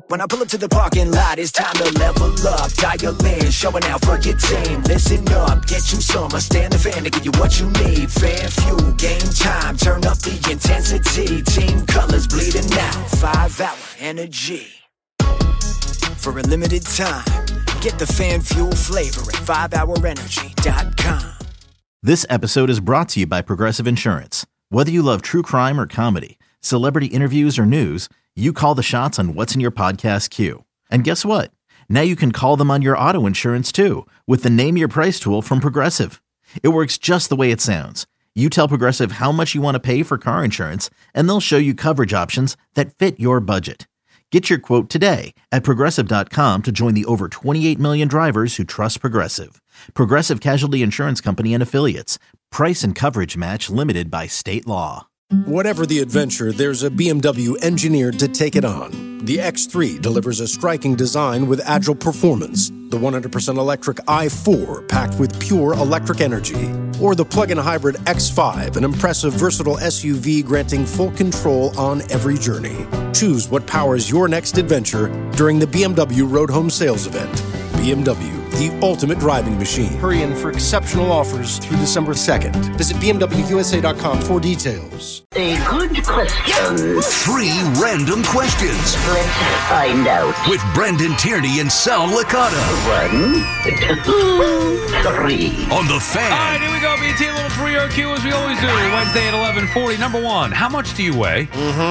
When I pull up to the parking lot, it's time to level up. Dial in, showing out for your team. Listen up, get you some. Stand the fan to give you what you need. Fan fuel, game time, turn up the intensity. Team colors bleeding out, 5-hour energy. For a limited time, get the fan fuel flavor at 5hourenergy.com. This episode is brought to you by Progressive Insurance. Whether you love true crime or comedy, celebrity interviews or news, you call the shots on what's in your podcast queue. And guess what? Now you can call them on your auto insurance too with the Name Your Price tool from Progressive. It works just the way it sounds. You tell Progressive how much you want to pay for car insurance, and they'll show you coverage options that fit your budget. Get your quote today at Progressive.com to join the over 28 million drivers who trust Progressive. Progressive Casualty Insurance Company and Affiliates. Price and coverage match limited by state law. Whatever the adventure, there's a BMW engineered to take it on. The X3 delivers a striking design with agile performance. The 100% electric i4 packed with pure electric energy. Or the plug-in hybrid X5, an impressive versatile SUV granting full control on every journey. Choose what powers your next adventure during the BMW Road Home Sales Event. BMW, the ultimate driving machine. Hurry in for exceptional offers through December 2nd. Visit BMWUSA.com for details. A good question. 3 random questions. Let's find out. With Brendan Tierney and Sal Licata. 1, 2, 3. On The Fan. All right, here we go, BT. A little 3RQ as we always do. Wednesday at 11:40. Number 1, how much do you weigh?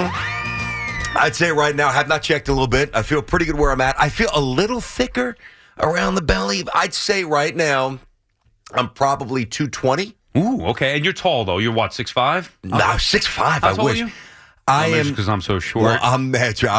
I'd say right now, I have not checked a little bit. I feel pretty good where I'm at. I feel a little thicker around the belly. I'd say right now, I'm probably 220. Ooh, okay. And you're tall, though. You're what, 6'5"? No, 6'5". How I tall wish. are you? I am because I'm so short. Well, I'm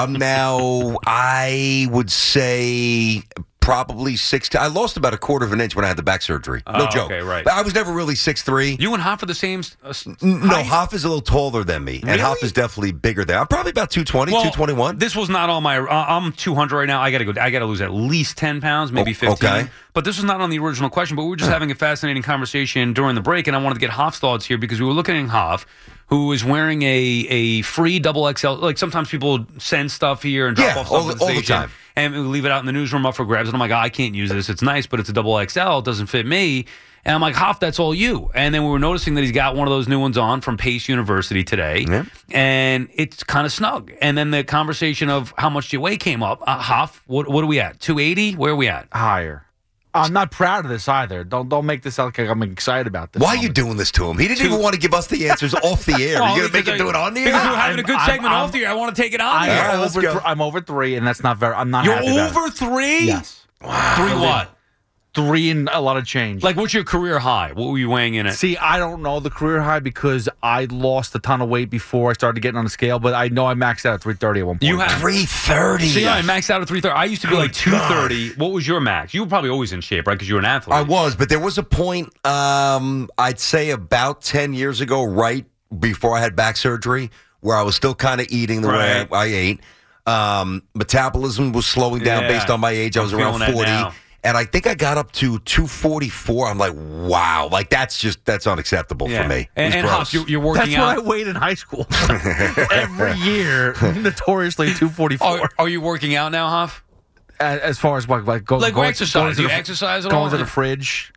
now. I would say probably 6'. I lost about a quarter of an inch when I had the back surgery. No joke. Okay, right. But I was never really 6'3". You and Hoff are the same No, height? Hoff is a little taller than me, and Really? Hoff is definitely bigger than. I'm probably about 220, Well, 221. This was not on my. I'm 200 right now. I got to lose at least 10 pounds, maybe 15. Okay. But this was not on the original question. But we were just having a fascinating conversation during the break, and I wanted to get Hoff's thoughts here because we were looking at Hoff, who is wearing a free XXL. Like sometimes people send stuff here and drop off stuff all at the the station, time. and we leave it out in the newsroom up for grabs. And I'm like, I can't use this. It's nice, but it's a XXL. It doesn't fit me. And I'm like, Hoff, that's all you. And then we were noticing that he's got one of those new ones on from Pace University today. Yeah. And it's kind of snug. And then the conversation of how much do you weigh came up. Hoff, what are we at? 280? Where are we at? Higher. I'm not proud of this either. Don't make this out like I'm excited about this. Why are you doing this to him? He didn't even want to give us the answers off the air. Well, You're going to make him do it on the air? Because we're having a good segment off the air. I want to take it on the air. I'm over 3, and that's not very. I'm not. You're happy about over it. 3? Yes. Wow. 3 what? 3 and a lot of change. Like, what's your career high? What were you weighing in at? See, I don't know the career high because I lost a ton of weight before I started getting on the scale, but I know I maxed out at 330 at one point. You have 330. See, I maxed out at 330. I used to be like 230. What was your max? You were probably always in shape, right? Because you were an athlete. I was, but there was a point, I'd say about 10 years ago, right before I had back surgery, where I was still kind of eating the way I ate. Metabolism was slowing down based on my age. I was around 40. And I think I got up to 244. I'm like, wow. Like, that's unacceptable for me. And Hoff, you're working out. That's what I weighed in high school. Every year, notoriously 244. Are you working out now, Hoff? As far as like going exercise. Do you exercise at all? Going to the fridge.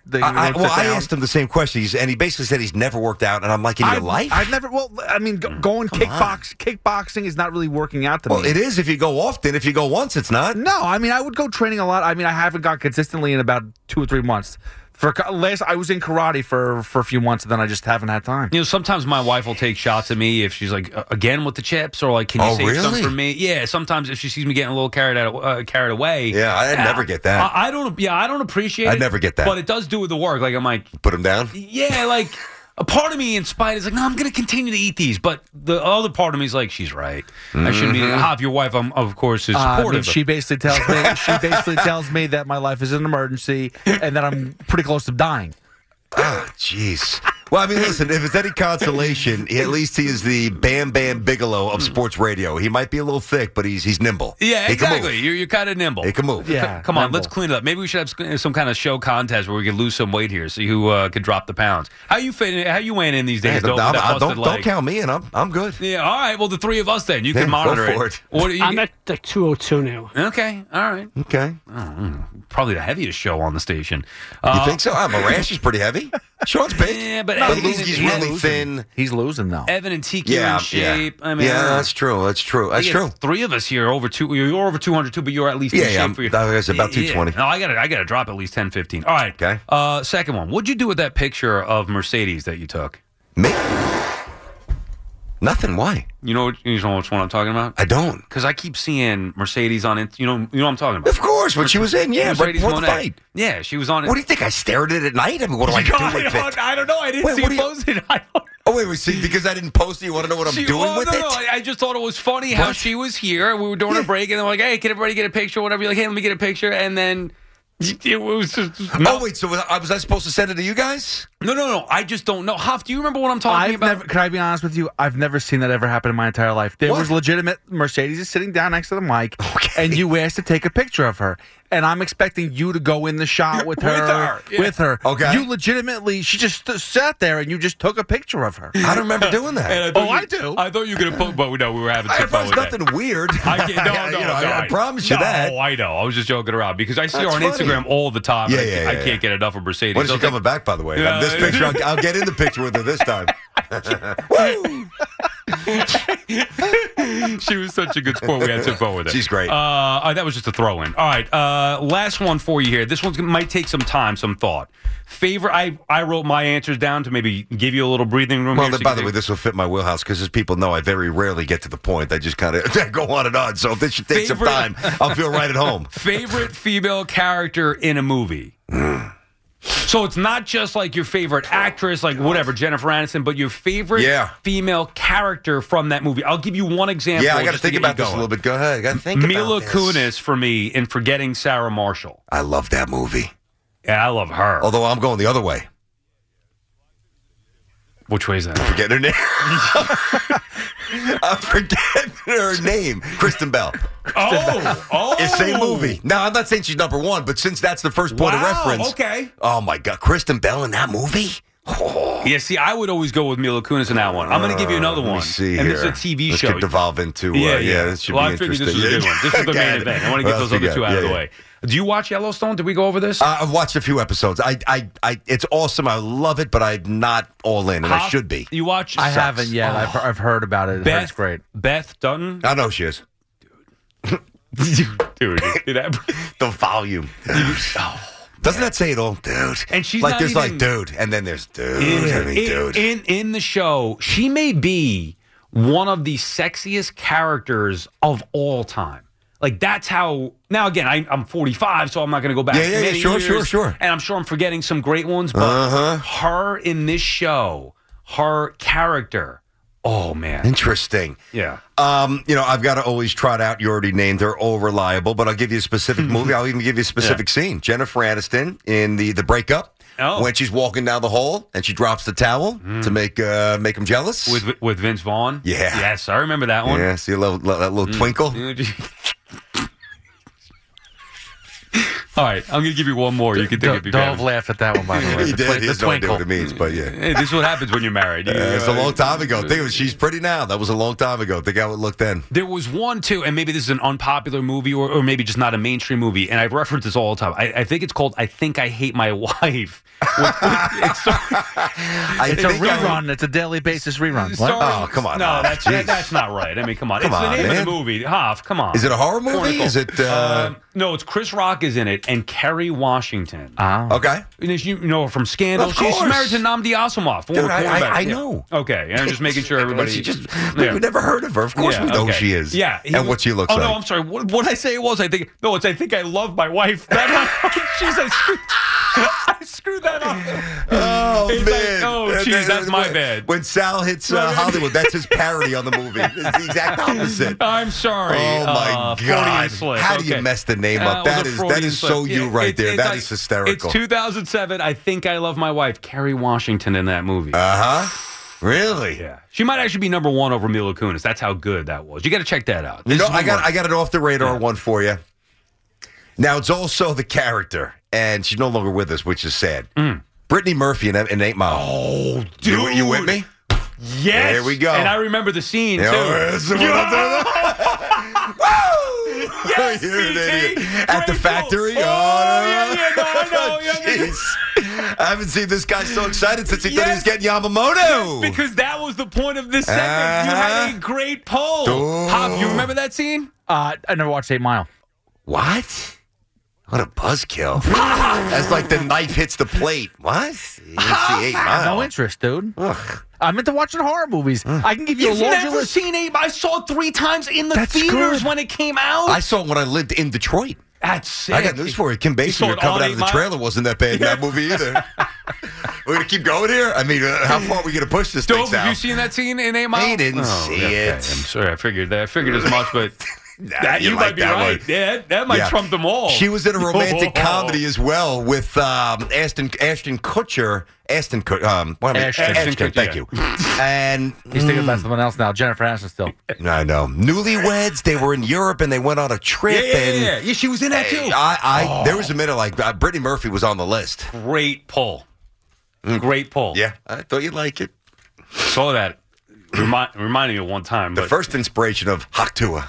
I asked him the same question, and he basically said he's never worked out. And I'm like, in your life? I've never. Well, I mean, going kickboxing is not really working out to me. Well, it is if you go often. If you go once, it's not. No, I mean, I would go training a lot. I mean, I haven't gone consistently in about 2 or 3 months. I was in karate for a few months, and then I just haven't had time. You know, sometimes my wife will take shots at me if she's like, again with the chips, or like, can you save some for me? Yeah, sometimes if she sees me getting a little carried away. Yeah, I'd never get that. I don't appreciate it. I'd never get that. But it does do with the work. Like, I'm like, put him down? Yeah, like, a part of me in spite is like, no, I'm going to continue to eat these. But the other part of me is like, she's right. I shouldn't be. Hoff, your wife, of course, is supportive. She basically tells me that my life is an emergency and that I'm pretty close to dying. Oh, jeez. Well, I mean, listen, if it's any consolation, at least he is the Bam Bam Bigelow of sports radio. He might be a little thick, but he's nimble. Yeah, He can move. exactly. You're kind of nimble. He can move. Yeah. Come on, nimble. let's clean it up. Maybe we should have some kind of show contest where we can lose some weight here, see who could drop the pounds. How you weighing in these days? Hey, Dope, with that busted don't leg? count me in. I'm good. Yeah, all right. Well, the three of us then. You can Yeah, monitor go for it. it. What do you I'm at like 202 now. Okay, all right. Okay. Probably the heaviest show on the station. You think so? Morash is pretty heavy. Sean's big. Yeah, but But Evan- Lugie's really thin. He's losing though. Evan and TQ Yeah, in shape. yeah. I mean, yeah, that's true. That's true. That's I true. guess three of us here are over two. You're over 202, but you're at least Yeah, in yeah, shape for your. I was about Yeah. 220. No, I gotta drop at least 10, 15. All right. Okay. Second one. What'd you do with that picture of Mercedes that you took? Me? Nothing. Why? You know which one I'm talking about? I don't. Because I keep seeing Mercedes on it. You know what I'm talking about. Of course, when she was in, yeah, right Mercedes before the Monet. fight. Yeah, she was on it. What do you think? I stared at it at night? I mean, what do I do with it? I don't know. I didn't Wait, see what it do you- posted. I don't. Oh, wait, see, because I didn't post it, you want to know what I'm doing with no, it? No, I just thought it was funny how What? she was here. We were doing a break, and they're like, "Hey, can everybody get a picture?" Whatever. You're like, "Hey, let me get a picture," and then it was just. Oh, wait, so was I supposed to send it to you guys? No. I just don't know. Huff, do you remember what I'm talking about? Can I be honest with you? I've never seen that ever happen in my entire life. There What? was legitimate Mercedes is sitting down next to the mic, and you asked to take a picture of her. And I'm expecting you to go in the shot with her. With her, yeah. Okay. You legitimately, she just sat there and you just took a picture of her. I don't remember doing that. And I I do. I thought you were going to put, but no, we were having I some fun was with that. nothing weird. I can't, no, I promise you that. No, I know. I was just joking around because I see her That's on funny. Instagram all the time. Yeah, and yeah, I yeah. can't get enough of Mercedes. When is she Okay. coming back, by the way? Yeah. This picture, I'll get in the picture with her this time. She was such a good sport. We had some fun with her. She's great. That was just a throw-in. All right, last one for you here. This one might take some time, some thought. Favorite? I wrote my answers down to maybe give you a little breathing room. Well, here, then, so by you the can way, this will fit my wheelhouse because as people know, I very rarely get to the point. I just kind of go on and on. So if this should take some Favorite- time, I'll feel right at home. favorite female character in a movie. So it's not just like your favorite actress, like whatever, Jennifer Aniston, but your favorite female character from that movie. I'll give you one example. Yeah, I got to just think get about you this a going. little bit. Go ahead. I got to think Mila about this. Kunis for me in Forgetting Sarah Marshall. I love that movie. Yeah, I love her. Although I'm going the other way. Which way is that? Forget her name. I'm forgetting her name. Kristen Bell. Oh. It's same movie. Now, I'm not saying she's number one, but since that's the first point of Wow, reference. okay. Oh, my God. Kristen Bell in that movie? Oh. Yeah, see, I would always go with Mila Kunis in that one. I'm going to give you another Let me one. see and here. this is a TV this show. could devolve into, yeah. this should Well, be I figured interesting. this was a good one. This is the Go main ahead. event. I want to What get else those you other two got? out of the Yeah, way. Do you watch Yellowstone? Did we go over this? I've watched a few episodes. It's awesome. I love it, but I'm not all in, and I should be. You watch? I haven't yet. I've heard about it. Beth, It's great. Beth Dutton? I know she is. Dude, The volume. Doesn't that say it all, dude? And she's like, not there's even- like, dude, and then there's dude. Dude. In the show, she may be one of the sexiest characters of all time. Like, that's how. Now, again, I'm 45, so I'm not going to go back. Yeah, many sure, years, sure. And I'm sure I'm forgetting some great ones, but her in this show, her character, oh man, Interesting. yeah. I've got to always trot out. You already named her, all reliable, but I'll give you a specific movie. I'll even give you a specific scene. Jennifer Aniston in the breakup. Oh. When she's walking down the hall and she drops the towel to make him jealous. With Vince Vaughn. Yeah. Yes, I remember that one. Yeah, see that little twinkle? All right, I'm going to give you one more. You can think of Dove laughed at that one, by the way. He The did. twi- He has the no idea twinkle. what it means, but yeah. Hey, this is what happens when you're married. It's a long time ago. Think of it, she's pretty now. That was a long time ago. Think how it looked then. There was one, too, and maybe this is an unpopular movie or maybe just not a mainstream movie, and I've referenced this all the time. I think it's called I Think I Hate My Wife. It's It's a rerun. It's a daily basis rerun. What? Oh, come on, No, Hoff. that's not right. I mean, come on. Come it's on, the name man. of the movie. Hoff, come on. Is it a horror movie? Cornicle. Is it? No, it's Chris Rock is in it and Kerry Washington. Okay. You know her from Scandal. Of She's course. married to Namdi Asamoah. former Dude, I quarterback. know. Okay, and I'm just making sure everybody. She just, Yeah. we've never heard of her. Of course Yeah, we know okay. who she is. Yeah. And what she looks like. Oh, no, I'm sorry. What I say it was, I think I love my wife. Jeez, I screwed that up. Oh, It's man. like, cheese. That's my bad. When Sal hits Hollywood, that's his parody on the movie. It's the exact opposite. I'm sorry. Oh my God! How do you mess the name up? That is so you right there. That is hysterical. It's 2007. I Think I Love My Wife. Kerry Washington in that movie. Really? Yeah. She might actually be number one over Mila Kunis. That's how good that was. You got to check that out. I got an off the radar one for you. Now it's also the character, and she's no longer with us, which is sad. Brittany Murphy in 8 Mile. Oh, dude. You with me? Yes. There we go. And I remember the scene, too. Yes, You're an idiot. BT. At the factory? No, I know. Jeez. I haven't seen this guy so excited since he thought he was getting Yamamoto. Because that was the point of this segment. You had a great poll. Hop, you remember that scene? I never watched 8 Mile. What? What a buzzkill. As like the knife hits the plate. What? You didn't see 8 Mile. No interest, dude. I'm into watching horror movies. I can give you You've a laundry never list. seen 8 Mile. I saw it 3 times in the theaters when it came out. I saw it when I lived in Detroit. That's sick. I got news for you. Kim Basinger coming out of the trailer wasn't that bad in that movie either. We're going to keep going here? I mean, how far are we going to push this thing Dove, out? have you seen that scene in 8 Mile? He didn't see it. I'm sorry. I figured as much, but you might be that right. one. Yeah, that might trump them all. She was in a romantic comedy as well with Ashton Kutcher. Ashton Kutcher, thank you. And he's thinking about someone else now. Jennifer Aniston still. I know. Newlyweds, they were in Europe and they went on a trip. Yeah, she was in that too. There was a minute like Brittany Murphy was on the list. Great pull. Great pull. Yeah, I thought you'd like it. Saw that. Reminding me of one time. The first inspiration of Haktua.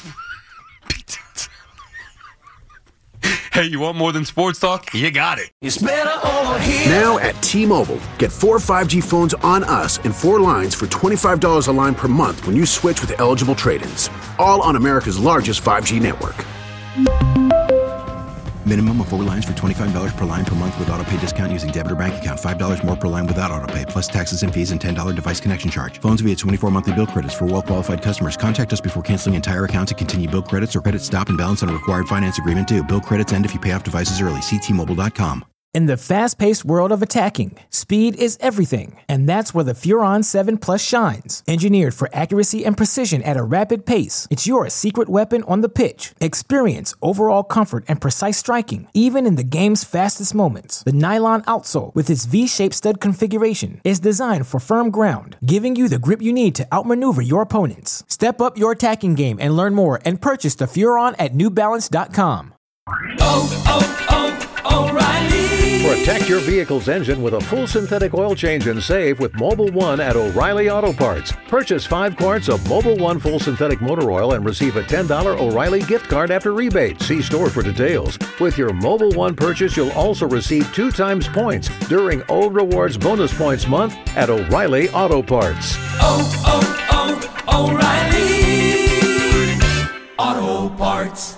Hey, you want more than sports talk? You got it. It's better over here. Now at T-Mobile, get 4 5G phones on us and 4 lines for $25 a line per month when you switch with eligible trade-ins. All on America's largest 5G network. Minimum of 4 lines for $25 per line per month with autopay discount using debit or bank account. $5 more per line without autopay, plus taxes and fees and $10 device connection charge. Phones via 24 monthly bill credits for well-qualified customers. Contact us before canceling entire account to continue bill credits or credit stop and balance on required finance agreement due. Bill credits end if you pay off devices early. See T-Mobile.com. In the fast-paced world of attacking, speed is everything, and that's where the Furon 7 Plus shines. Engineered for accuracy and precision at a rapid pace, it's your secret weapon on the pitch. Experience overall comfort and precise striking, even in the game's fastest moments. The nylon outsole, with its V-shaped stud configuration, is designed for firm ground, giving you the grip you need to outmaneuver your opponents. Step up your attacking game and learn more and purchase the Furon at NewBalance.com. O'Reilly. Protect your vehicle's engine with a full synthetic oil change and save with Mobil 1 at O'Reilly Auto Parts. Purchase 5 quarts of Mobil 1 full synthetic motor oil and receive a $10 O'Reilly gift card after rebate. See store for details. With your Mobil 1 purchase, you'll also receive 2 times points during O Rewards Bonus Points Month at O'Reilly Auto Parts. O'Reilly Auto Parts.